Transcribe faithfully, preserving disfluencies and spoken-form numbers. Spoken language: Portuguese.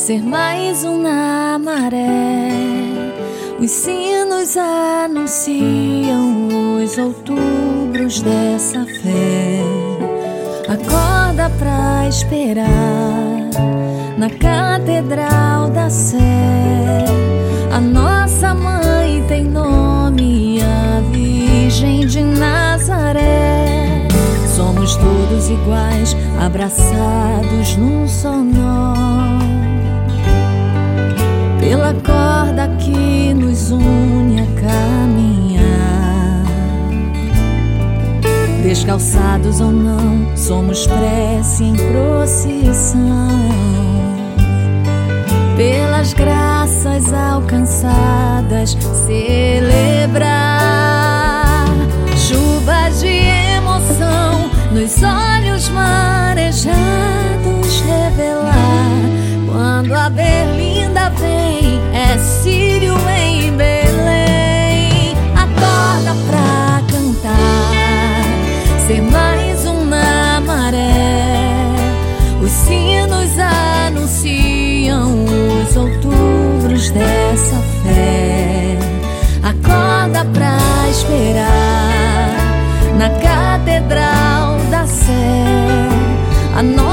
ser mais um na maré. Os sinos anunciam os outubros dessa fé. Acorda pra esperar na Catedral da Sé. A nossa mãe tem nome, a Virgem de Nazaré. Somos todos iguais, abraçados num só nó, pela corda que nos une a caminhar. Descalçados ou não, somos prece em procissão, pelas graças alcançadas celebrar. Chuva de emoção nos olhos marejados revelar. Quando a Berlinda vem, é Sírio em Belém. Acorda pra cantar, ser mais um na maré. Os sinos anunciam os outubros dessa fé. Acorda pra esperar na Catedral da Sé. A